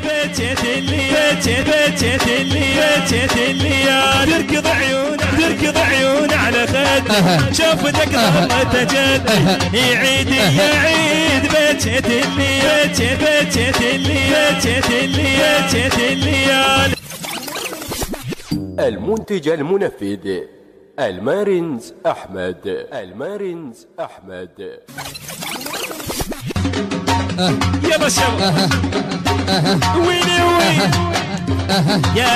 بجت الليال تركض عيون على خد شوفتك ظلت جد يعيد يا عيد بجت الليال. المنتج المنفذ المارينز أحمد. يلا شباب ويني وين يا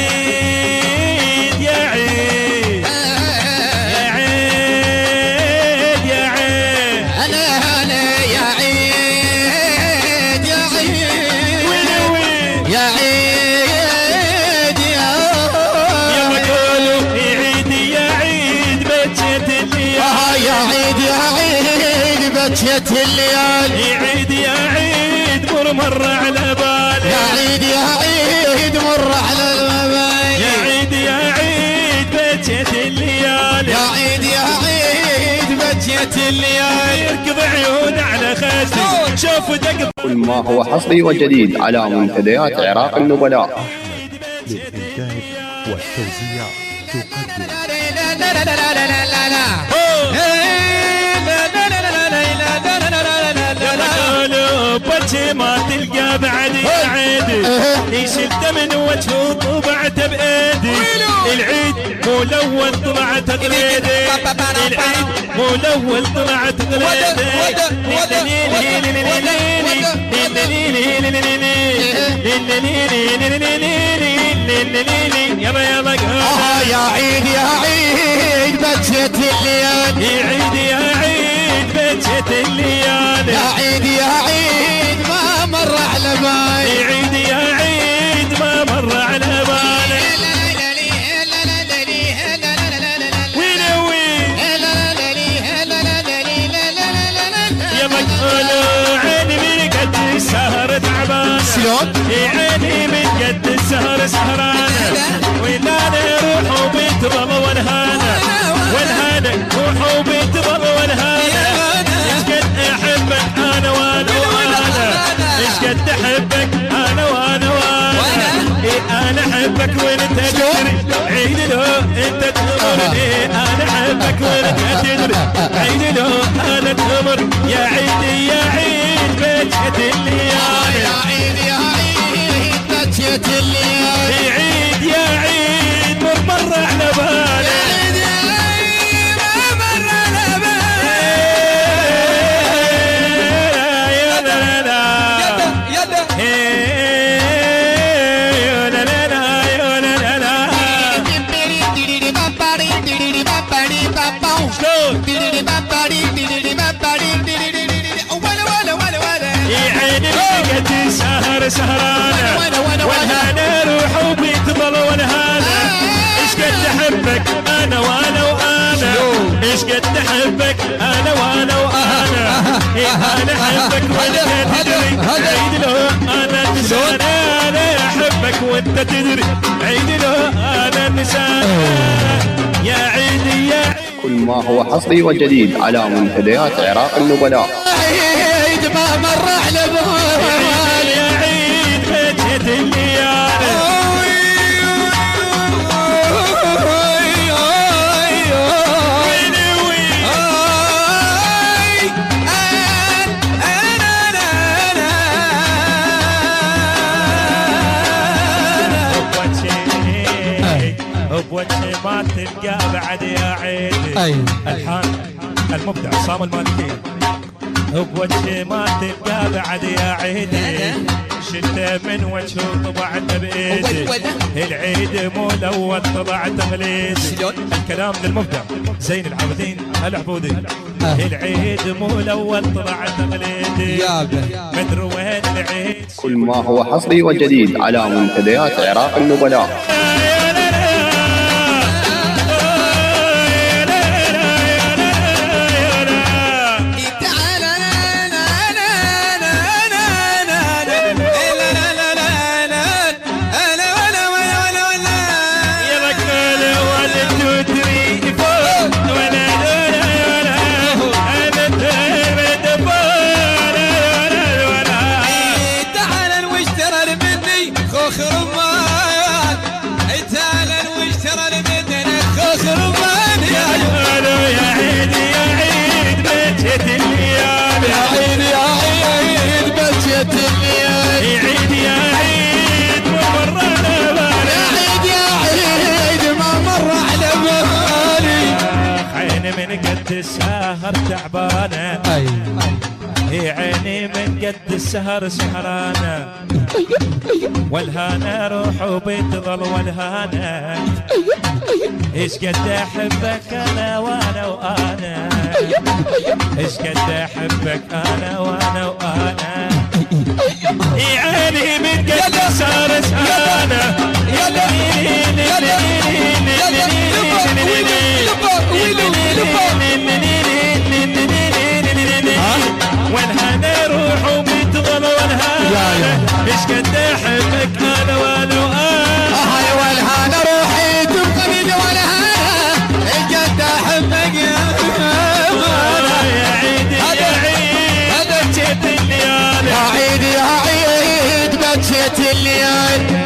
عيد يا عيد يا عيد يا عيد هلا هلا يا عيد يا عيد ويني وين يا عيد يا مقولوا يعيد يا عيد بجت الليال يا عيد يا عيد بجت الليال يعيد يا عيد مر على بالي يا عيد يا عيد مر على البال يا عيد يا عيد بجت الليال يا عيد يا عيد بجت الليال يركض عيون على خدي شوف دق كل ما هو حصري وجديد على منتديات عراق النبلاء. للإنتاج والتوزيع تقدم بوجه ما تلقى بعد يا عيدي شلته من وجهه طبعته بايدي العيد مو الاول طلع تقليدي العيد مو الاول طلع تقليدي يلا يلا يا عيد يا عيد بجت الليال يعيد يا عيد بجت الليال يا عيد يا عيد ما مر على بالي يعيد يا عيد ما مر على بالي وين وين يا مقولوا عيني من قد السهر تعبانه شلون؟ عيني من قد السهر سهرانه ولا نروح وبيتظل والهانه روح وبيتظل والهانه ايش قد احبك انا وانا ايش قد احبك انا وانا انا احبك وانت تدري عيد له انت تغمرني انا احبك وانت تدري عيد له انا تغمر يا عيد يا عيد بجت الليالي يا عيد يا عيد بجت الليال عيد يا عيد مر على بالي سهرانة والهانة روح وبيتظل والهانة ايش قد احبك انا وانا وانا ايش قد احبك انا وانا وانا انا احبك وانت تدري عيد له انا النسانة انا احبك وانت تدري عيد له انا النسانة يا عيدي يا عيد. كل ما هو حصري وجديد على منتديات عراق النبلاء. عيد ما مر على بالي بوجه ما تلقى بعد يا عيدي الحان المبدع عصام المالكي بوجه ما تلقى بعد يا عيدي شلته من وجهه طبعته بايدي العيد مو الاول طلع تقليدي الكلام للمبدع زين العابدين العبودي العيد مو الاول طلع تقليدي مدري وين العيد. كل ما هو حصري وجديد على منتديات عراق النبلاء. تعال واشترى مني السهر تعبانة هي عيني من قد السهر سهرانة والهانة روح وبتظل والهانة ايش قد احبك انا وانا وانا ايش قد احبك انا وانا وانا يا عيني من قد السهر سهرانة والهنا روح وبتظل والهنا ايش قد احبك انا وانا وانا والهنا روحي تبقى والهنا ايش قد احبك يا عيد يا عيد بجيت الليالي يا عيد يا عيد بجيت الليالي